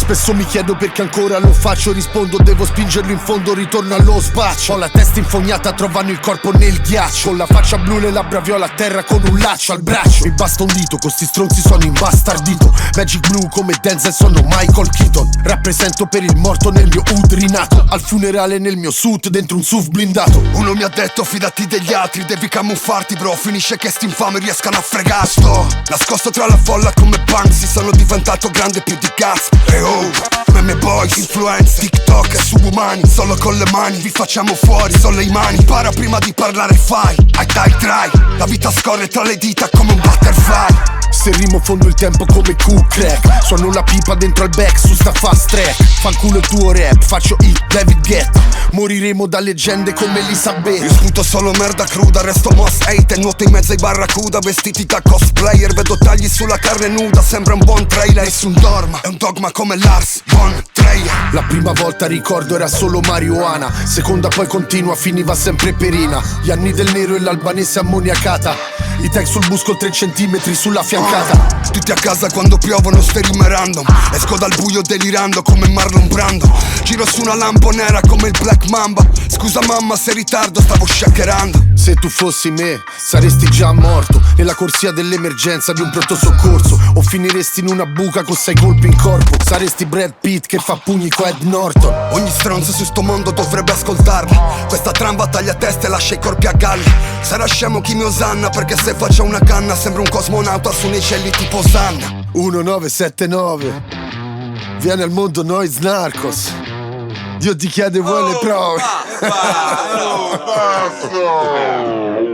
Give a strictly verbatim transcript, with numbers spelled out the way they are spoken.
Spesso mi chiedo perché ancora lo faccio. Rispondo devo spingerlo in fondo, ritorno allo spaccio. Ho la testa infognata, trovano il corpo nel ghiaccio. Con la faccia blu, le labbra viola a terra con un laccio al braccio. Mi basta un dito, con sti stronzi sono imbastardito. Magic Blue come Denzel, sono Michael Keaton. Rappresento per il morto nel mio udrinato. Al funerale nel mio suit, dentro un S U V blindato. Uno mi ha detto fidati degli altri, devi camuffarti bro. Finisce che sti infami riescano a fregar. Sto nascosto tra la folla come Banksy. Sono diventato grande più di gas. E oh, meme boys, influencer, TikTok e subumani. Solo con le mani vi facciamo fuori, sono le mani. Impara prima di parlare, fai, ai dai try. La vita scorre tra le dita come un butterfly. Se rimo fondo il tempo come Q-Crack. Suono la pipa dentro al back su sta fast track. Fanculo il tuo rap, faccio hit David Guetta. Moriremo da leggende come Elisabeth. Io sputo solo merda cruda, resto Moss eight e nuoto in mezzo ai barracuda. Vestiti da cosplayer, vedo tagli sulla carne nuda. Sembra un buon trailer, nessun dorma, è un dogma come Lars von Trier. La prima volta ricordo era solo marijuana. Seconda poi continua, finiva sempre perina. Gli anni del nero e l'albanese ammoniacata. I tag sul bus con tre centimetri sulla fiancata. Tutti a casa quando piovono steri random. Esco dal buio delirando come Marlon Brando. Giro su una lampo nera come il Black Mamba. Scusa mamma se ritardo, stavo shakerando. Se tu fossi me saresti già morto nella corsia dell'emergenza di un pronto soccorso. O finiresti in una buca con sei colpi in corpo. Saresti Brad Pitt che fa pugni con Ed Norton. Ogni stronzo su sto mondo dovrebbe ascoltarmi. Questa tramba taglia teste e lascia i corpi a galla. Sarà scemo chi mi osanna, perché se faccio una canna sembra un cosmonauta su nei cieli tipo Sanna. uno nove sette nove viene al mondo Noise Narcos. Dio ti chiede vuole prove. Oh,